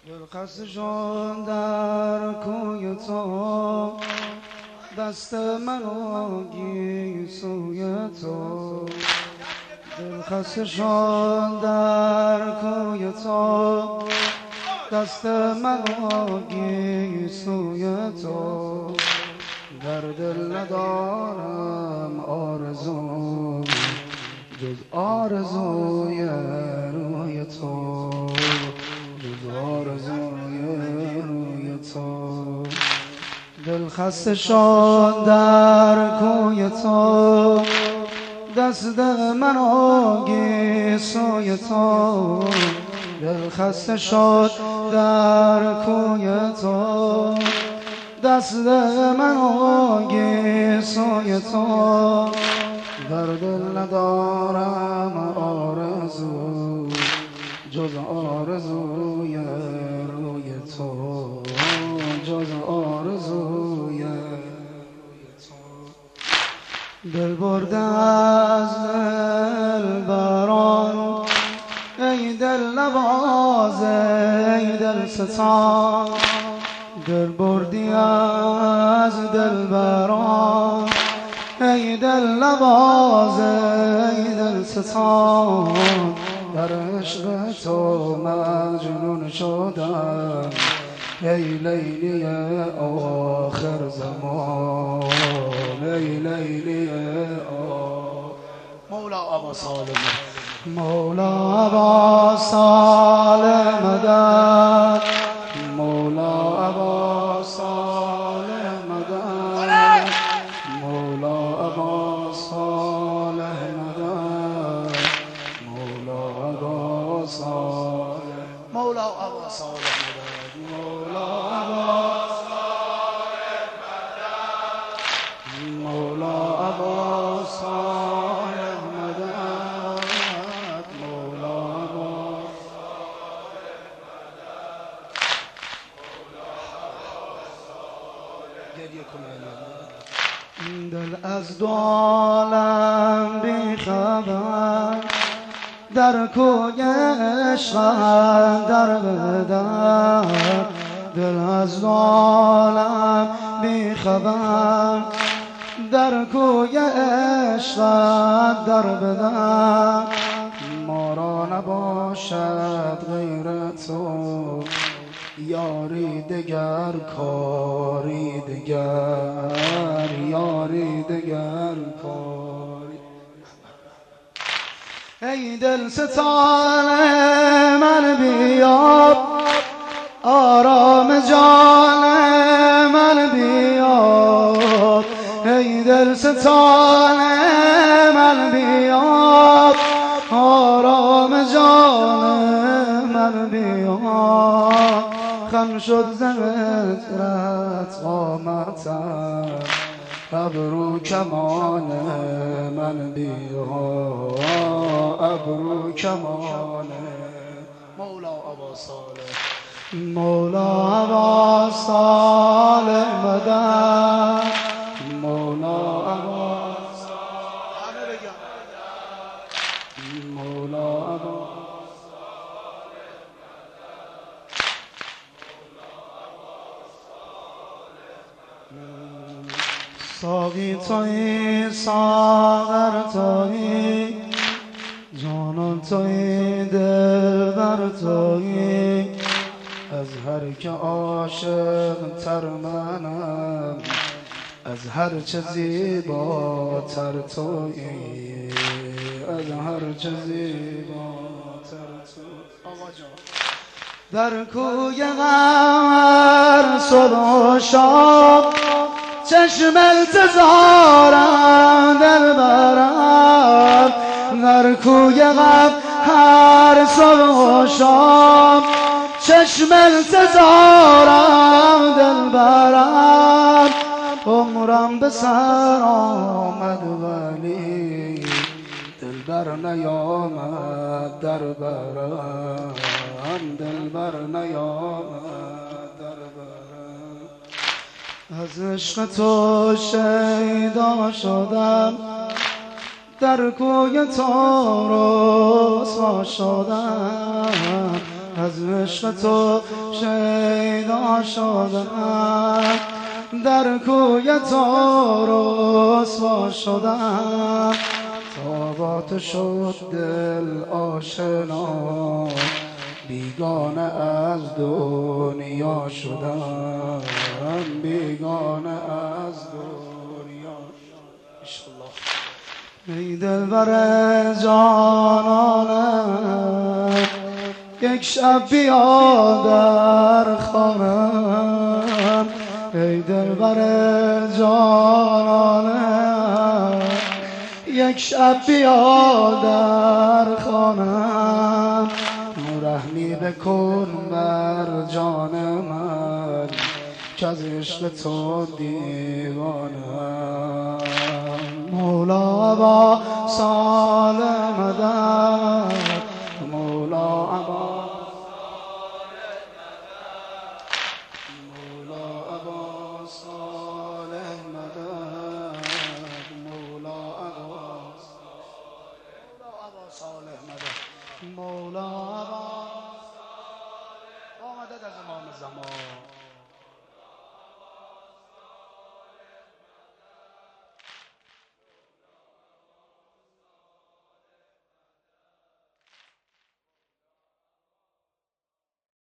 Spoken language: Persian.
دلخسته شد در کوی تو، دست منو گیر سوی تو. دلخسته شد در کوی تو، دست منو گیر سوی تو. در دل ندارم آرزو جز آرزوی روی تو، جز آرزوی روی تو. دلخسته شد در کوی تو، دست منو گیر سوی تو. دلخسته شد در کوی تو، دست منو گیر سوی تو. در دل ندارم آرزو جز آرزوی روی تو، جز آرزوی روی تو. دل برده از دل بران، ای دل نواز ای دل ستان. دل بردی از دل بران، ای دل نواز ای دل ستان. در عشق تو مجنون شدم ای لیلی آخر زمان، ای لیلی مولا ابا سالم، مولا ابا سالم مدد، مولا ابا سالم مدد، مولا ابا سالم مدد، مولا ابا سالم، مولا ابا سالم مدد، مولا ابا سالم مدد، مولا ابا سالم مدد، مولا ابا دل از دو عالم بی خبر، در کوی عشق در بدر. دل از دو عالم بی خبر، در کوی عشق در بدر. ما را نباشد غیر تو، یاری دگر کاری دگر، یاری دگر کاری. ای دل ستان من بیاب، آرام جان من بیاب. ای دل ستان من بیاب، آرام جان من بیاب. خم شد زمترت قامتم، ابرو کمان من بیار، ابرو کمان مولا ابا صالح، مولا ابا صالح مدد، مولا ابا صالح، مولا ابا ساقی تویی ساغر تویی، جانان تویی دلبر تویی. از هر که عاشق تر منم، از هر چه زیباتر تویی، از هر چه زیباتر تویی. در کوی غم صبح و شام، چشم التزارم دلبرم. در کوی غم هر صبح و شام، چشم التزارم دلبرم. عمرم به سر آمد ولی دلبر نیامد در برم، دلبر نیامد در برم. از عشق تو شیدا شدم، در کوی تو رسوا شدم. از عشق تو شیدا شدم، در کوی تو رسوا شدم، تا با تو شد دل آشنا، بیگانه از دنیا شدم، بیگانه از دنیا. ای دلبر جانانم، یک شب بیا در خانم. ای دلبر جانانم، یک شب بیا در خانم. رحمی بکن بر جان من، که از عشق تو دیوانم. مولا با سال مدد، مولا ابا، مولا ابا صالح مدد، مولا ابا صالح مدد، مولا ابا مدد از امام زمان.